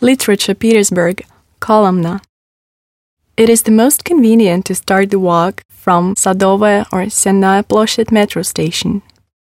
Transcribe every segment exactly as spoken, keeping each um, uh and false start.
Literature Petersburg, Kolomna. It is the most convenient to start the walk from Sadovaya or Sennaya Ploshchad metro station.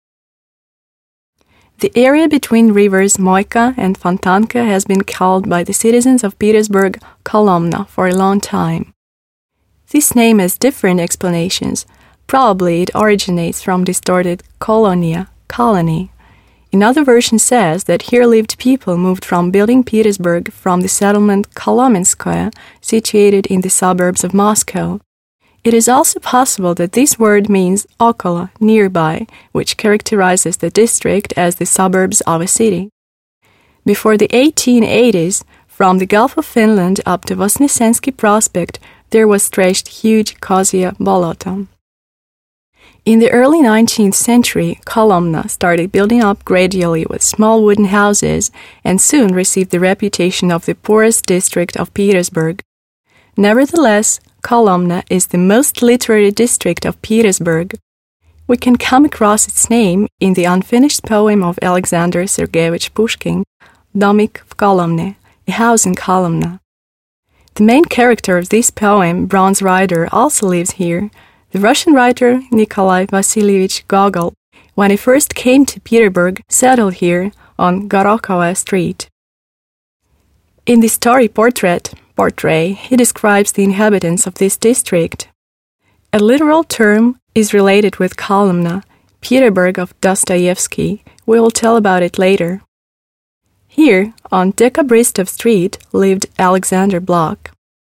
The area between rivers Moika and Fontanka has been called by the citizens of Petersburg Kolomna for a long time. This name has different explanations. Probably it originates from distorted kolonia, colony. Another version says that here lived people moved from building Petersburg from the settlement Kolomenskoye, situated in the suburbs of Moscow. It is also possible that this word means okolo, nearby, which characterizes the district as the suburbs of a city. Before the eighteen eighties, from the Gulf of Finland up to Vosnesensky Prospect, there was stretched huge Kozya Boloto. In the early nineteenth century, Kolomna started building up gradually with small wooden houses and soon received the reputation of the poorest district of Petersburg. Nevertheless, Kolomna is the most literary district of Petersburg. We can come across its name in the unfinished poem of Alexander Sergeyevich Pushkin, Domik v Kolomne, a house in Kolomna. The main character of this poem, Bronze Rider, also lives here. The Russian writer Nikolai Vasilievich Gogol, when he first came to Petersburg, settled here on Gorokhovo Street. In the story Portrait, Portrait, he describes the inhabitants of this district. A literal term is related with Kolomna, Petersburg of Dostoevsky. We will tell about it later. Here, on Dekabristov Street, lived Alexander Blok.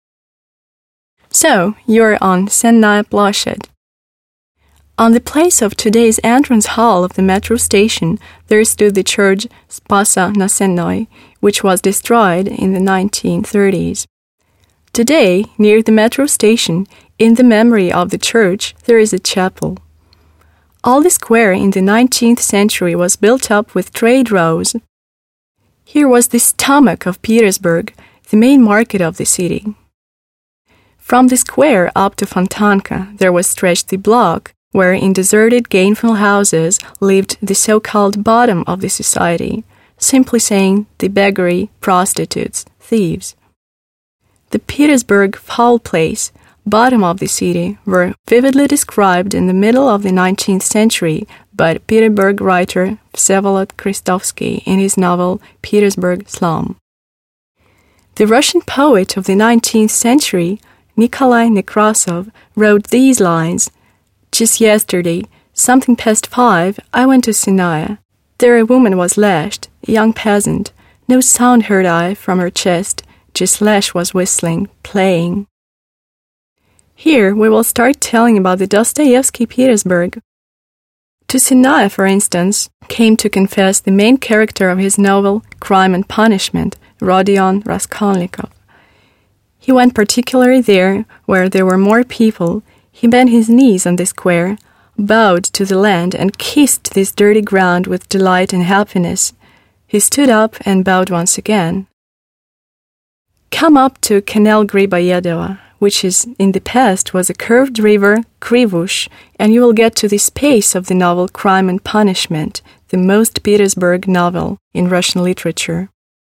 So, you're on Sennaya Ploshchad. On the place of today's entrance hall of the metro station, there stood the church Spasa na Sennoi, which was destroyed in the nineteen thirties. Today, near the metro station, in the memory of the church, there is a chapel. All the square in the nineteenth century was built up with trade rows. Here was the stomach of Petersburg, the main market of the city. From the square up to Fontanka, there was stretched the block, where in deserted gainful houses lived the so-called bottom of the society, simply saying the beggary, prostitutes, thieves. The Petersburg foul place, bottom of the city, were vividly described in the middle of the nineteenth century by Petersburg writer Vsevolod Kristovsky in his novel Petersburg Slum. The Russian poet of the nineteenth century, Nikolai Nekrasov, wrote these lines: "Just yesterday, something past five, I went to Sennaya. There a woman was lashed, a young peasant. No sound heard I from her chest, just lash was whistling, playing." Here we will start telling about the Dostoevsky Petersburg. To Sennaya, for instance, came to confess the main character of his novel Crime and Punishment, Rodion Raskolnikov. He went particularly there where there were more people. He bent his knees on the square, bowed to the land, and kissed this dirty ground with delight and happiness. He stood up and bowed once again. Come up to Canal Griboyedova, which is in the past was a curved river, Krivush, and you will get to the space of the novel Crime and Punishment, the most Petersburg novel in Russian literature.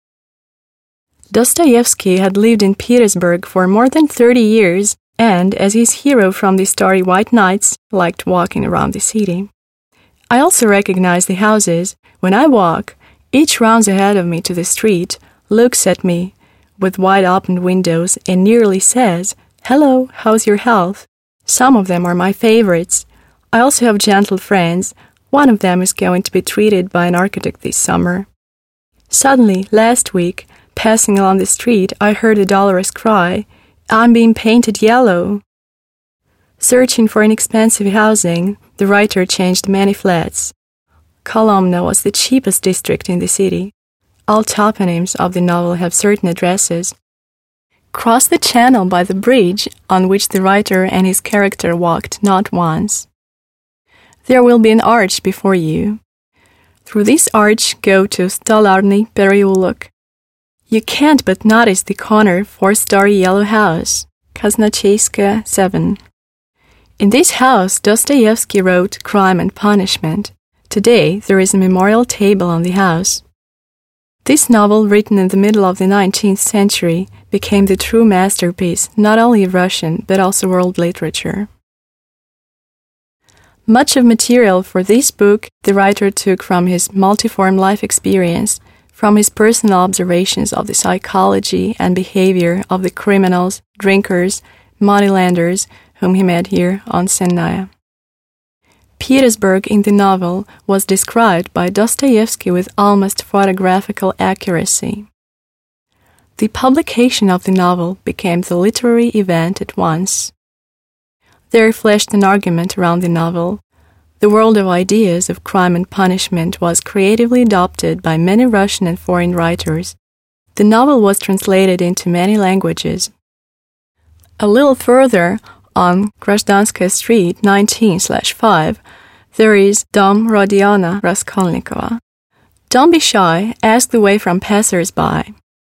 Dostoevsky had lived in Petersburg for more than thirty years, and, as his hero from the story White Nights, liked walking around the city. I also recognize the houses. When I walk, each rounds ahead of me to the street, looks at me with wide-open windows, and nearly says, "Hello, how's your health?" Some of them are my favorites. I also have gentle friends. One of them is going to be treated by an architect this summer. Suddenly, last week, passing along the street, I heard a dolorous cry, "I'm being painted yellow." Searching for inexpensive housing, the writer changed many flats. Kolomna was the cheapest district in the city. All toponyms of the novel have certain addresses. Cross the channel by the bridge on which the writer and his character walked not once. There will be an arch before you. Through this arch go to Stolarny Pereulok. You can't but notice the corner four-story yellow house, Kaznacheyskaya seven. In this house, Dostoevsky wrote Crime and Punishment. Today, there is a memorial table on the house. This novel, written in the middle of the nineteenth century, became the true masterpiece not only of Russian but also world literature. Much of material for this book the writer took from his multiform life experience, from his personal observations of the psychology and behavior of the criminals, drinkers, moneylenders whom he met here on Sennaya. Petersburg in the novel was described by Dostoevsky with almost photographical accuracy. The publication of the novel became the literary event at once. There flashed an argument around the novel. The world of ideas of crime and punishment was creatively adopted by many Russian and foreign writers. The novel was translated into many languages. A little further, on Grajdanskaya Street nineteen slash five, there is Dom Rodiona Raskolnikova. Don't be shy, ask the way from passers-by.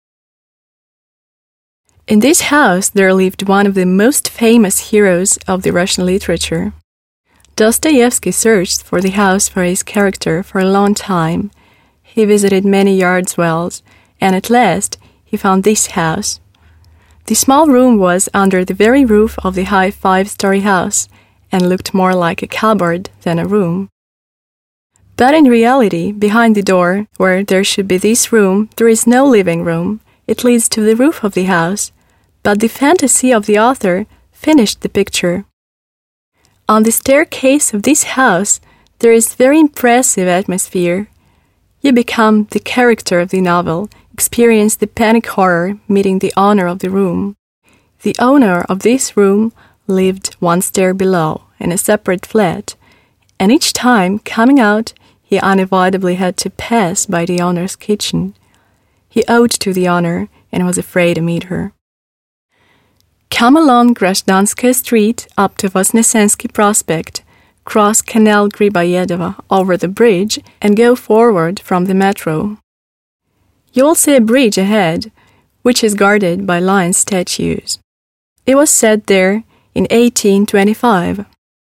In this house there lived one of the most famous heroes of the Russian literature. Dostoevsky searched for the house for his character for a long time. He visited many yard wells, and at last he found this house. The small room was under the very roof of the high five-story house and looked more like a cupboard than a room. But in reality, behind the door, where there should be this room, there is no living room. It leads to the roof of the house, but the fantasy of the author finished the picture. On the staircase of this house, there is very impressive atmosphere. You become the character of the novel, experience the panic horror meeting the owner of the room. The owner of this room lived one stair below, in a separate flat, and each time coming out, he unavoidably had to pass by the owner's kitchen. He owed to the owner and was afraid to meet her. Come along Grajdanskaya Street up to Voznesensky Prospect, cross Canal Griboyedova over the bridge, and go forward from the metro. You will see a bridge ahead, which is guarded by lion statues. It was set there in eighteen twenty-five.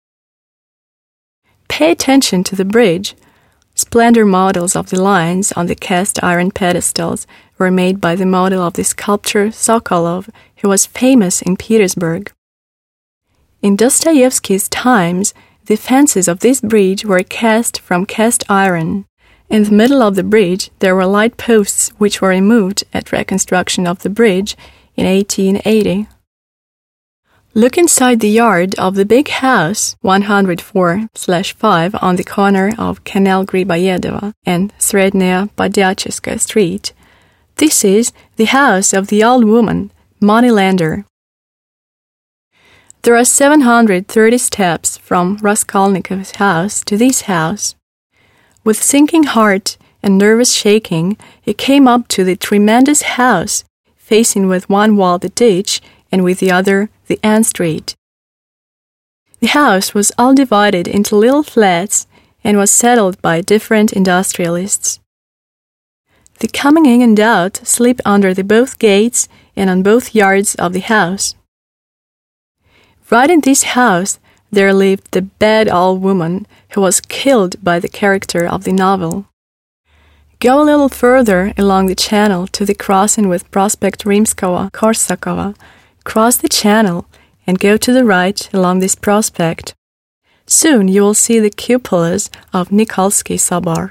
Pay attention to the bridge. Splendor models of the lions on the cast iron pedestals were made by the model of the sculptor Sokolov, who was famous in Petersburg. In Dostoevsky's times, the fences of this bridge were cast from cast iron. In the middle of the bridge, there were light posts which were removed at reconstruction of the bridge in eighteen eighty. Look inside the yard of the big house, one oh four slash five, on the corner of Canal Griboyedova and Srednaya Podyacheskaya Street. This is the house of the old woman, moneylender. There are seven hundred thirty steps from Raskolnikov's house to this house. With sinking heart and nervous shaking, he came up to the tremendous house, facing with one wall the ditch and with the other the Ann Street. The house was all divided into little flats and was settled by different industrialists. The coming in and out sleep under the both gates and on both yards of the house. Right in this house there lived the bad old woman who was killed by the character of the novel. Go a little further along the channel to the crossing with Prospect Rimskого-Korsakova, cross the channel and go to the right along this prospect. Soon you will see the cupolas of Nikolsky Sobor.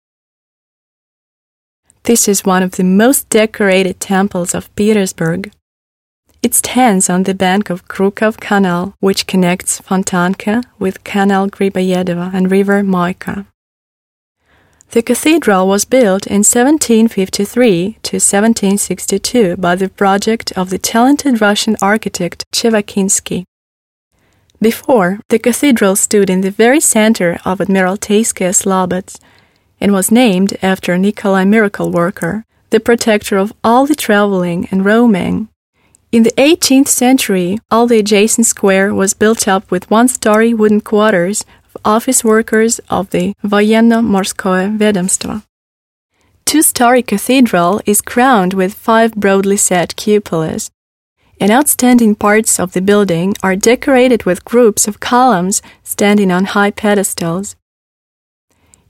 This is one of the most decorated temples of Petersburg. It stands on the bank of Krukov Canal, which connects Fontanka with Canal Griboyedova and River Moika. The cathedral was built in seventeen fifty-three to seventeen sixty-two by the project of the talented Russian architect Chevakinsky. Before, the cathedral stood in the very center of Admiralteyskaya Slobodz and was named after Nikolai Miracle Worker, the protector of all the traveling and roaming. In the eighteenth century, all the adjacent square was built up with one-story wooden quarters of office workers of the Voyenno-Morskoye Vedomstvo. Two-story cathedral is crowned with five broadly set cupolas, and outstanding parts of the building are decorated with groups of columns standing on high pedestals.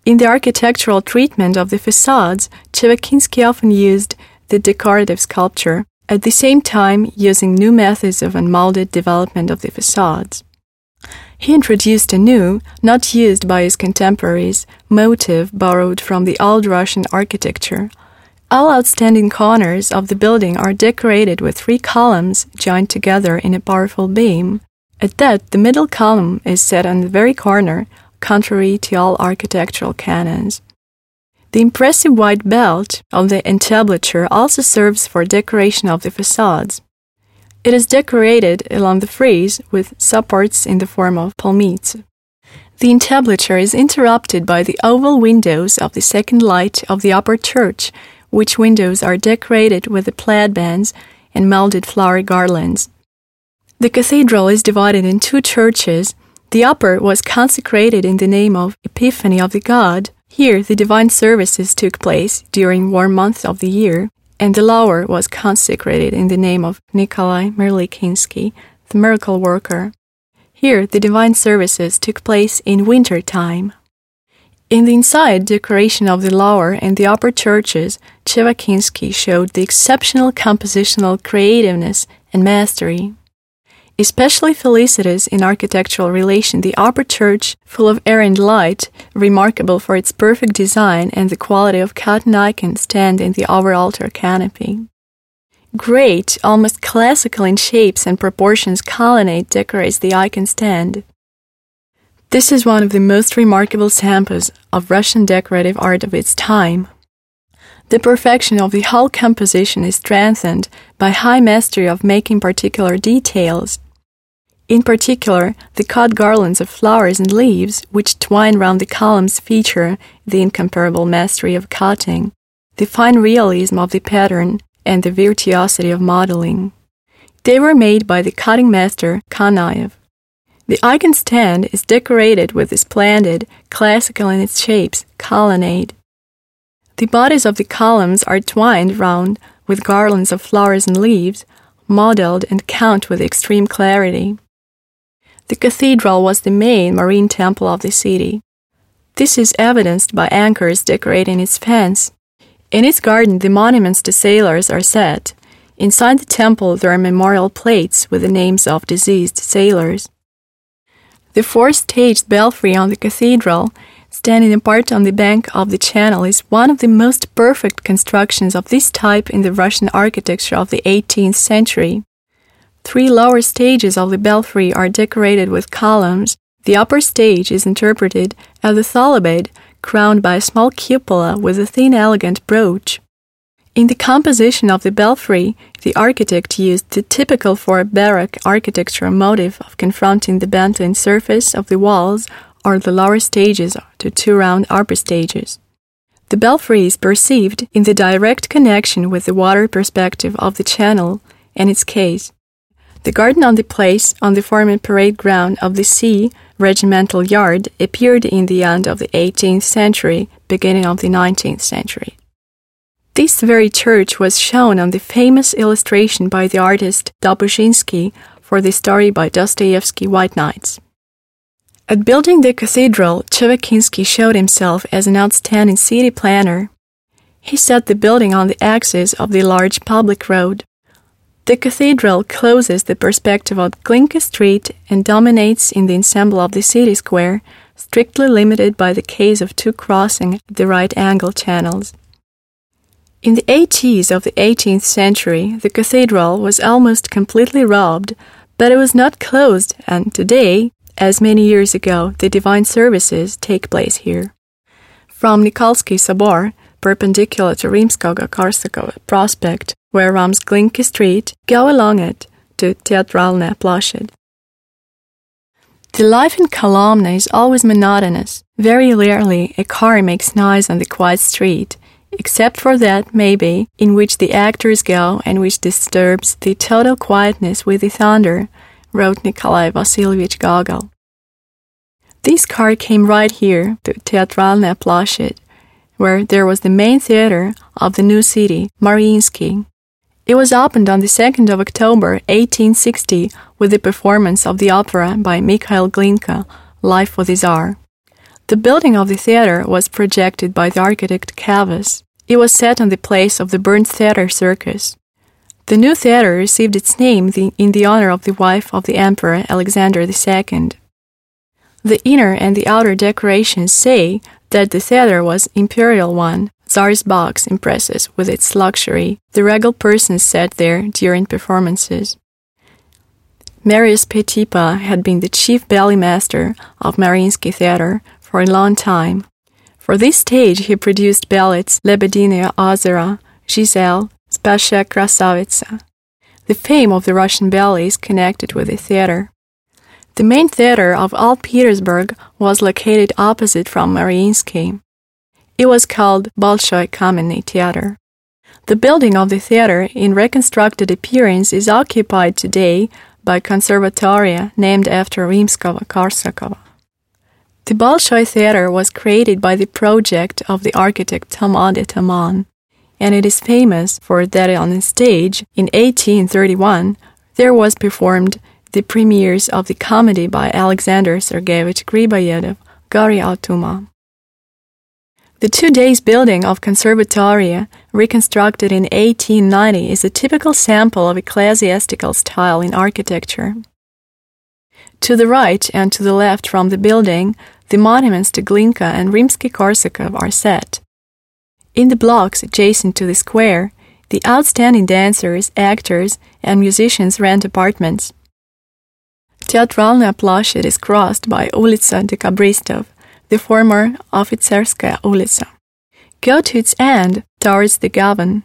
In the architectural treatment of the facades, Czewakiński often used the decorative sculpture, at the same time using new methods of unmolded development of the facades. He introduced a new, not used by his contemporaries, motive borrowed from the old Russian architecture. All outstanding corners of the building are decorated with three columns joined together in a powerful beam. At that, the middle column is set on the very corner, contrary to all architectural canons. The impressive white belt of the entablature also serves for decoration of the facades. It is decorated along the frieze with supports in the form of palmits. The entablature is interrupted by the oval windows of the second light of the upper church, which windows are decorated with the plaid bands and molded flower garlands. The cathedral is divided in two churches. The upper was consecrated in the name of Epiphany of the God. Here the divine services took place during warm months of the year, and the lower was consecrated in the name of Nikolai Merlikinsky, the miracle worker. Here the divine services took place in winter time. In the inside decoration of the lower and the upper churches, Czewakiński showed the exceptional compositional creativeness and mastery. Especially felicitous in architectural relation, the upper church, full of air and light, remarkable for its perfect design and the quality of cotton icon stand in the over-altar canopy. Great, almost classical in shapes and proportions colonnade decorates the icon stand. This is one of the most remarkable samples of Russian decorative art of its time. The perfection of the whole composition is strengthened by high mastery of making particular details. In particular, the cut garlands of flowers and leaves, which twine round the columns, feature the incomparable mastery of cutting, the fine realism of the pattern, and the virtuosity of modeling. They were made by the cutting master Kanaev. The icon stand is decorated with a splendid, classical in its shapes, colonnade. The bodies of the columns are twined round with garlands of flowers and leaves, modeled and count with extreme clarity. The cathedral was the main marine temple of the city. This is evidenced by anchors decorating its fence. In its garden, the monuments to sailors are set. Inside the temple, there are memorial plates with the names of deceased sailors. The four-staged belfry on the cathedral, standing apart on the bank of the channel, is one of the most perfect constructions of this type in the Russian architecture of the eighteenth century. Three lower stages of the belfry are decorated with columns. The upper stage is interpreted as a tholobade crowned by a small cupola with a thin elegant brooch. In the composition of the belfry, the architect used the typical for Baroque architecture motive of confronting the bent-in surface of the walls or the lower stages to two round upper stages. The belfry is perceived in the direct connection with the water perspective of the channel and its case. The garden on the place, on the former parade ground of the sea, regimental yard, appeared in the end of the eighteenth century, beginning of the nineteenth century. This very church was shown on the famous illustration by the artist Dobzhinsky for the story by Dostoevsky White Nights. At building the cathedral, Czewakiński showed himself as an outstanding city planner. He set the building on the axis of the large public road. The cathedral closes the perspective of Glinka Street and dominates in the ensemble of the city square, strictly limited by the case of two crossing the right-angle channels. In the eighties of the eighteenth century, the cathedral was almost completely robbed, but it was not closed, and today, as many years ago, the divine services take place here. From Nikolsky Sobor, perpendicular to Rimskogo-Korsakov Prospect, where runs Glinka Street, go along it to Teatralna Ploshchad. The life in Kolomna is always monotonous. Very rarely a car makes noise on the quiet street, except for that, maybe, in which the actors go and which disturbs the total quietness with the thunder, wrote Nikolai Vasilievich Gogol. This car came right here to Teatralna Ploshchad, where there was the main theater of the new city, Mariinsky. It was opened on the second of October, eighteen sixty, with the performance of the opera by Mikhail Glinka, Life for the Tsar. The building of the theater was projected by the architect Cavus. It was set on the place of the burnt theater circus. The new theater received its name in the honor of the wife of the Emperor Alexander the Second. The inner and the outer decorations say that the theater was imperial one. Tsar's box impresses with its luxury. The regal persons sat there during performances. Marius Petipa had been the chief ballet master of Mariinsky Theater for a long time. For this stage he produced ballets Lebedinya Ozera, Giselle, Spasha Krasavitsa. The fame of the Russian ballet is connected with the theater. The main theater of all Petersburg was located opposite from Mariinsky. It was called Bolshoi Kamenny Theater. The building of the theater in reconstructed appearance is occupied today by Conservatoria named after Rimskого-Korsakova. The Bolshoi Theater was created by the project of the architect Tamad Ataman, and it is famous for that on the stage in eighteen thirty-one there was performed the premieres of the comedy by Alexander Sergeyevich Griboyedov, Gori Altuma. The two days building of Conservatoria, reconstructed in eighteen ninety, is a typical sample of ecclesiastical style in architecture. To the right and to the left from the building, the monuments to Glinka and Rimsky-Korsakov are set. In the blocks adjacent to the square, the outstanding dancers, actors, and musicians rent apartments. Teatralnaya Plashchad is crossed by Ulitsa Dekabristov, the former Ofitserskaya Ulitsa. Go to its end towards the Gavin.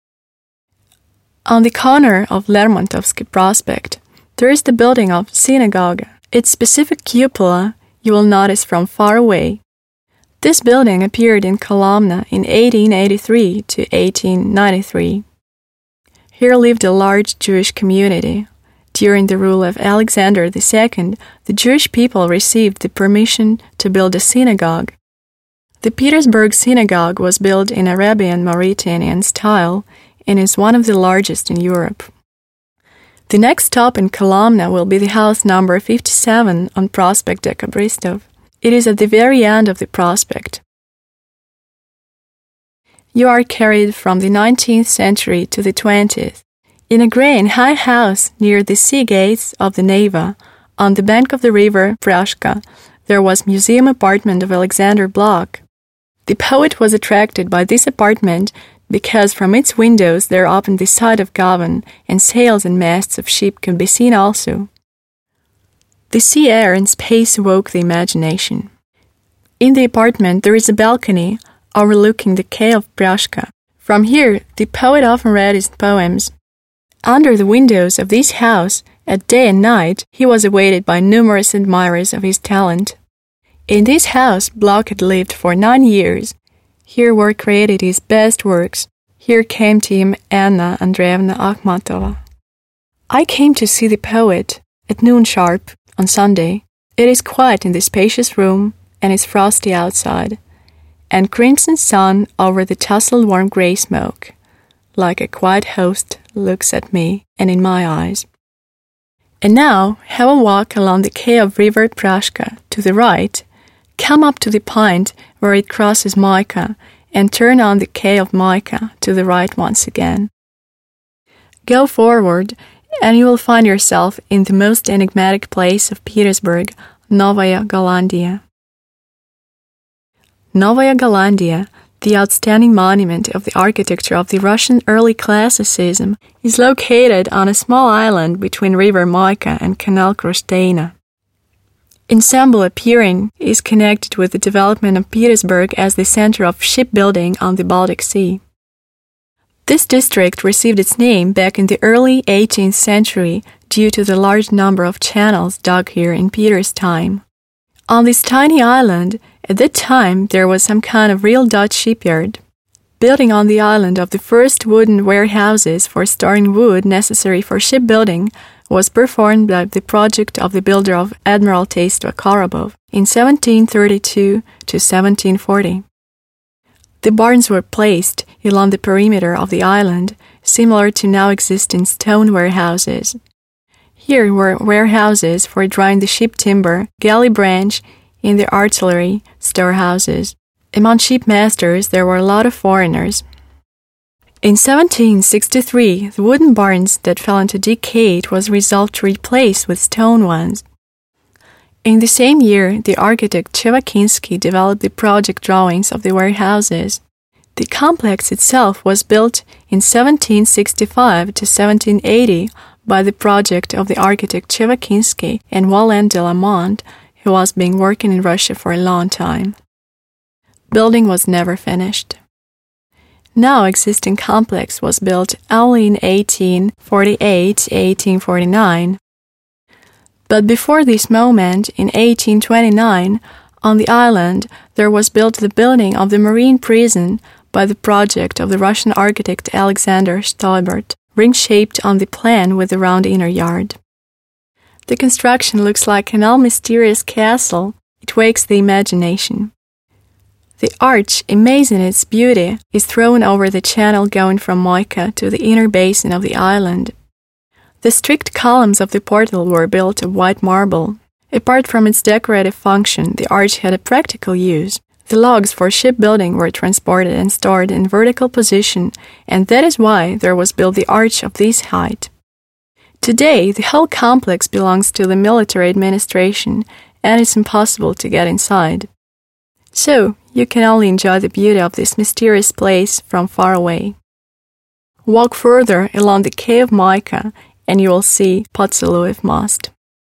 On the corner of Lermontovsky Prospect, there is the building of synagogue. Its specific cupola you will notice from far away. This building appeared in Kolomna in eighteen eighty-three to eighteen ninety-three. Here lived a large Jewish community. During the rule of Alexander the Second, the Jewish people received the permission to build a synagogue. The Petersburg Synagogue was built in Arabian Mauritanian style and is one of the largest in Europe. The next stop in Kolomna will be the house number fifty-seven on Prospect Dekabristov. It is at the very end of the prospect. You are carried from the nineteenth century to the twentieth. In a grey and high house near the sea gates of the Neva, on the bank of the river Prashka, there was museum apartment of Alexander Blok. The poet was attracted by this apartment because from its windows there opened the sight of Gavin, and sails and masts of ship could be seen also. The sea air and space awoke the imagination. In the apartment there is a balcony overlooking the quay of Prashka. From here the poet often read his poems. Under the windows of this house, at day and night, he was awaited by numerous admirers of his talent. In this house Blok had lived for nine years. Here were created his best works. Here came to him Anna Andreevna Akhmatova. I came to see the poet at noon sharp on Sunday. It is quiet in the spacious room, and it's frosty outside, and crimson sun over the tousled warm grey smoke, like a quiet host, looks at me and in my eyes. And now have a walk along the quay of River Prashka to the right, come up to the point where it crosses Moika, and turn on the quay of Moika to the right once again. Go forward, and you will find yourself in the most enigmatic place of Petersburg, Novaya Golandia. Novaya Golandia, the outstanding monument of the architecture of the Russian early classicism, is located on a small island between River Moika and Canal Krushtaina. Ensemble appearing is connected with the development of Petersburg as the center of shipbuilding on the Baltic Sea. This district received its name back in the early eighteenth century due to the large number of channels dug here in Peter's time. On this tiny island, at that time there was some kind of real Dutch shipyard. Building on the island of the first wooden warehouses for storing wood necessary for shipbuilding was performed by the project of the builder of Admiralteystvo Korobov in seventeen thirty-two to seventeen forty. The barns were placed along the perimeter of the island, similar to now existing stone warehouses. Here were warehouses for drying the ship timber, galley branch in the artillery, storehouses. Among shipmasters, there were a lot of foreigners. In seventeen sixty-three, the wooden barns that fell into decay was resolved to replace with stone ones. In the same year, the architect Chevakinsky developed the project drawings of the warehouses. The complex itself was built in seventeen sixty-five to seventeen eighty by the project of the architect Chevakinsky and Walland de la Monde, who was being working in Russia for a long time. Building was never finished. Now existing complex was built only in eighteen forty-eight to eighteen forty-nine. But before this moment, in eighteen twenty-nine, on the island, there was built the building of the marine prison by the project of the Russian architect Alexander Stoibert, ring-shaped on the plan with a round inner yard. The construction looks like an all-mysterious castle. It wakes the imagination. The arch, amazing in its beauty, is thrown over the channel going from Moika to the inner basin of the island. The strict columns of the portal were built of white marble. Apart from its decorative function, the arch had a practical use. The logs for shipbuilding were transported and stored in vertical position, and that is why there was built the arch of this height. Today, the whole complex belongs to the military administration, and it's impossible to get inside. So, you can only enjoy the beauty of this mysterious place from far away. Walk further along the Quay of Moika, and you will see Potsdaluev Most.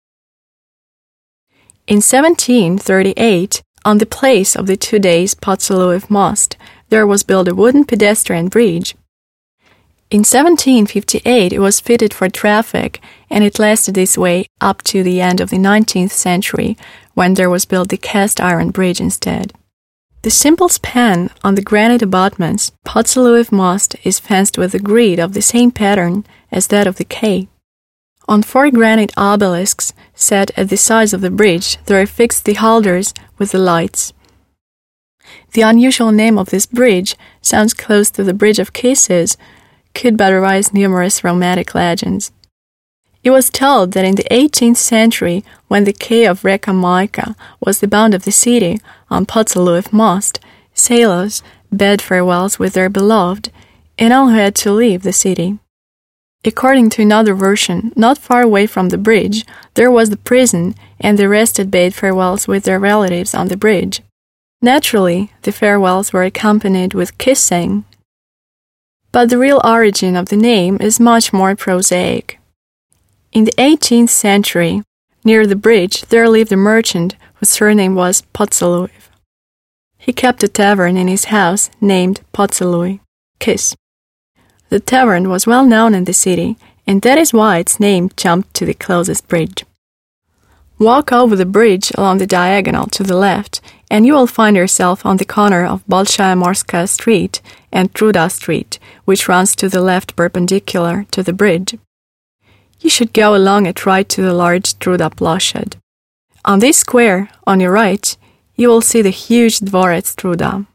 In seventeen thirty-eight, on the place of the today's Potsdaluev Most, there was built a wooden pedestrian bridge. In seventeen fifty-eight, it was fitted for traffic, and it lasted this way up to the end of the nineteenth century, when there was built the cast iron bridge instead. The simple span on the granite abutments, Potsdaluev Most, is fenced with a grid of the same pattern as that of the quay. On four granite obelisks set at the sides of the bridge, there are fixed the holders with the lights. The unusual name of this bridge sounds close to the Bridge of Kisses, could but arise numerous romantic legends. It was told that in the eighteenth century, when the quay of Reka Moika was the bound of the city, on Potsdaluev Most, sailors bade farewells with their beloved, and all who had to leave the city. According to another version, not far away from the bridge, there was the prison, and the arrested bade farewells with their relatives on the bridge. Naturally, the farewells were accompanied with kissing. But the real origin of the name is much more prosaic. In the eighteenth century, near the bridge, there lived a merchant whose surname was Potsaluev. He kept a tavern in his house named Potsdalui, Kiss. The tavern was well known in the city, and that is why its name jumped to the closest bridge. Walk over the bridge along the diagonal to the left, and you will find yourself on the corner of Bolshaya Morskaya Street and Truda Street, which runs to the left perpendicular to the bridge. You should go along it right to the large Truda Ploshad. On this square, on your right, you will see the huge Dvorets Truda.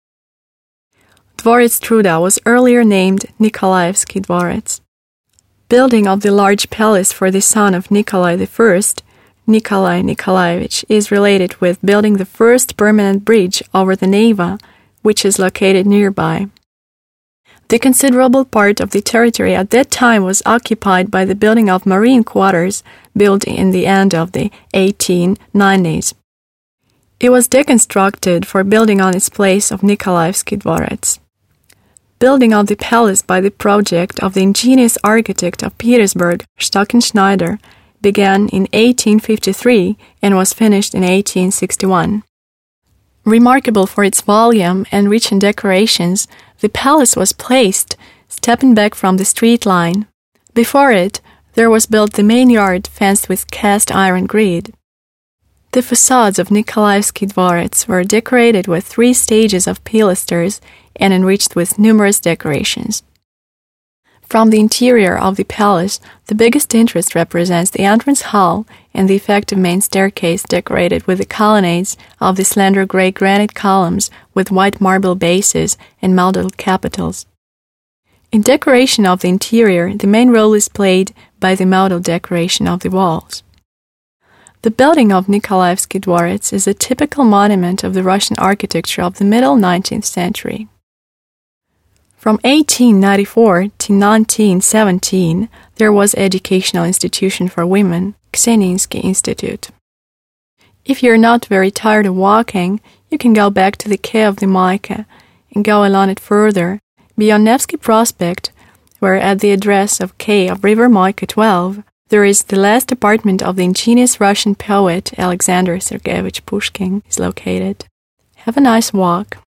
Dvorets Truda was earlier named Nikolaevsky Dvorets. Building of the large palace for the son of Nikolai the First, Nikolai Nikolaevich, is related with building the first permanent bridge over the Neva, which is located nearby. The considerable part of the territory at that time was occupied by the building of marine quarters built in the end of the eighteen nineties. It was deconstructed for building on its place of Nikolaevsky Dvorets. Building of the palace by the project of the ingenious architect of Petersburg, Stockenschneider, began in eighteen fifty-three and was finished in eighteen sixty-one. Remarkable for its volume and rich in decorations, the palace was placed stepping back from the street line. Before it, there was built the main yard fenced with cast iron grid. The facades of Nikolaevsky Dvorets were decorated with three stages of pilasters and enriched with numerous decorations. From the interior of the palace, the biggest interest represents the entrance hall and the effective main staircase decorated with the colonnades of the slender grey granite columns with white marble bases and modeled capitals. In decoration of the interior, the main role is played by the model decoration of the walls. The building of Nikolaevsky Dvorets is a typical monument of the Russian architecture of the middle nineteenth century. From eighteen ninety-four to nineteen seventeen, there was educational institution for women, Kseninsky Institute. If you're not very tired of walking, you can go back to the Quay of the Maika and go along it further, beyond Nevsky Prospect, where at the address of Quay of River Maika twelve, there is the last apartment of the ingenious Russian poet Alexander Sergeyevich Pushkin is located. Have a nice walk.